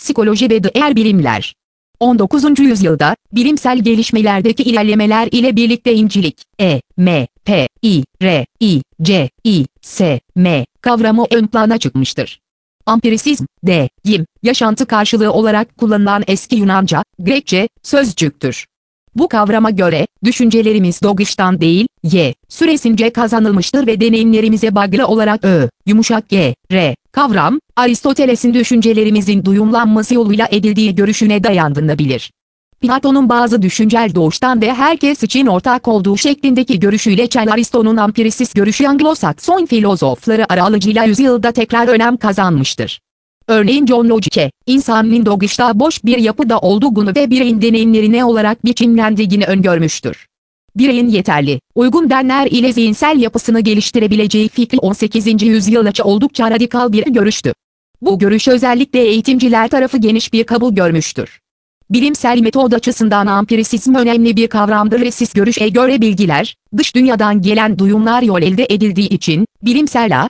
psikoloji ve diğer bilimler. 19. yüzyılda, bilimsel gelişmelerdeki ilerlemeler ile birlikte İncilik, E-M-P-I-R-I-C-I-S-M kavramı ön plana çıkmıştır. Ampirisizm, yaşantı karşılığı olarak kullanılan eski Yunanca, Grekçe, sözcüktür. Bu kavrama göre, düşüncelerimiz doğuştan değil, süresince kazanılmıştır ve deneyimlerimize bağlı olarak kavram, Aristoteles'in düşüncelerimizin duyumlanması yoluyla edildiği görüşüne dayandırılabilir. Platon'un bazı düşüncel doğuştan ve herkes için ortak olduğu şeklindeki görüşüyle Aristo'nun ampirisist görüşü Anglo-Sakson filozofları aracılığıyla yüzyılda tekrar önem kazanmıştır. Örneğin John Locke, insanın doğuşta boş bir yapıda olduğunu ve bireyin deneyimlerine olarak biçimlendiğini öngörmüştür. Bireyin yeterli, uygun denler ile zihinsel yapısını geliştirebileceği fikri 18. yüzyılda oldukça radikal bir görüştü. Bu görüş özellikle eğitimciler tarafı geniş bir kabul görmüştür. Bilimsel metod açısından ampirisizm önemli bir kavramdır ve görüşe göre bilgiler, dış dünyadan gelen duyumlar yol elde edildiği için, bilimsel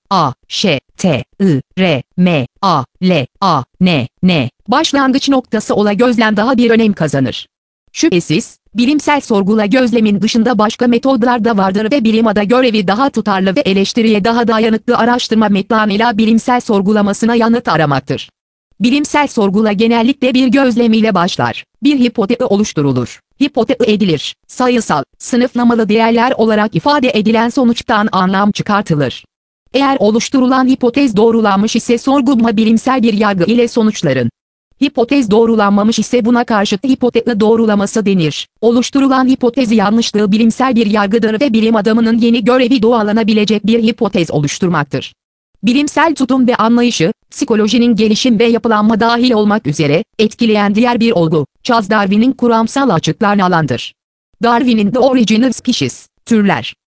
başlangıç noktası ola gözlem daha bir önem kazanır. Şüphesiz, bilimsel sorgula gözlemin dışında başka metodlar da vardır ve bilim adına görevi daha tutarlı ve eleştiriye daha dayanıklı araştırma metoduyla bilimsel sorgulamasına yanıt aramaktır. Bilimsel sorgula genellikle bir gözlem ile başlar. Bir hipotezi oluşturulur. Hipotezi edilir. Sayısal, sınıflamalı değerler olarak ifade edilen sonuçtan anlam çıkartılır. Eğer oluşturulan hipotez doğrulanmış ise sorgulama bilimsel bir yargı ile sonuçların. Hipotez doğrulanmamış ise buna karşıt hipotezi doğrulaması denir. Oluşturulan hipotezi yanlışlığı bilimsel bir yargıdır ve bilim adamının yeni görevi doğalanabilecek bir hipotez oluşturmaktır. Bilimsel tutum ve anlayışı, psikolojinin gelişim ve yapılanma dahil olmak üzere, etkileyen diğer bir olgu, Charles Darwin'in kuramsal açıklarını alandır. Darwin'in The Origin of Species, Türler